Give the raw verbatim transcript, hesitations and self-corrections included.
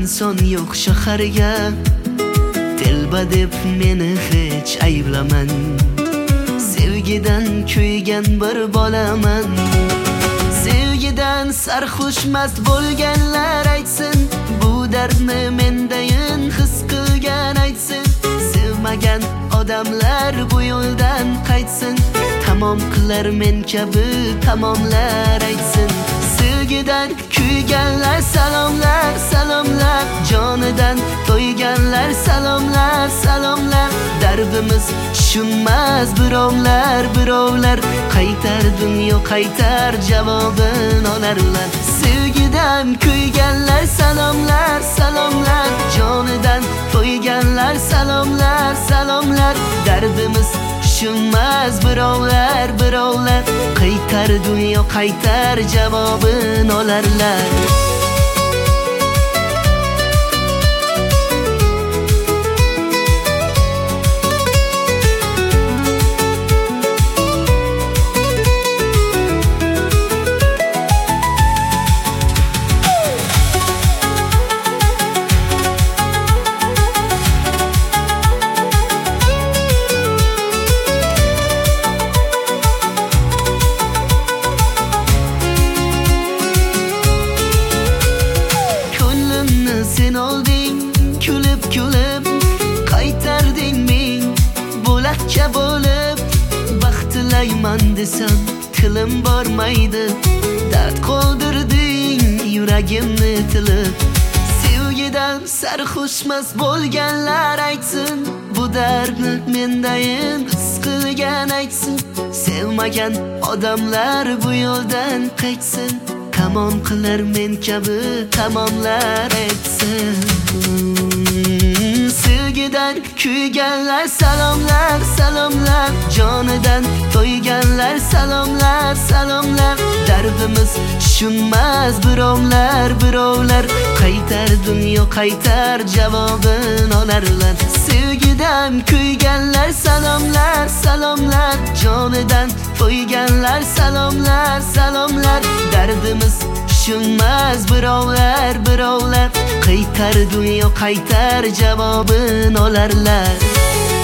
inson yo'q shaharga, telba deb meni hech ayblaman. Sevgidan kuygan bir bolaman. Sevgidan sarxushmast bo'lganlar aytsin, bu dardni mendayin his qilgan aytsin. Sevmagan odamlar bu yo'ldan qaytsin, tamom qilar men kabi tamomlar aytsin. Sevgidan kuyganlar salomlar, salomlar. Jonidan to'yganlar salomlar, salomlar. Dardimiz tushunmas birovlar, birovlar. Qaytar dunyo qaytar javobin olarlar. Sevgidan kuyganlar salomlar, salomlar. Jonidan to'yganlar salomlar, salomlar. Dardimiz tushunmas birovlar, birovlar. Qaytar dunyo qaytar javobin olarlar. Sen olding kulib kulib, qaytarding men bo'lakcha bo'lib. Baxtilayman desam tilim bormaydi, dard qoldirding yuragimni tilib. Sevgidan sarxushmas bo'lganlar aytsin, bu dardni mendayin his qilgan aytsin. Sevmagan odamlar bu yo'ldan qaytsin, tamom qilar men kabi tamomlar aytsin. Sevgidan kuyganlar salomlar, salomlar. Jonidan to'yganlar salomlar, salomlar. Dardimiz tushunmas birovlar, birovlar. Qaytar dunyo qaytar javobin olarlar. Sevgidan kuyganlar salomlar, salomlar. Jonidan to'yganlar salomlar, salomlar. Dardimiz tushunmas birovlar, birovlar. Qaytar dunyo qaytar javobin olarlar.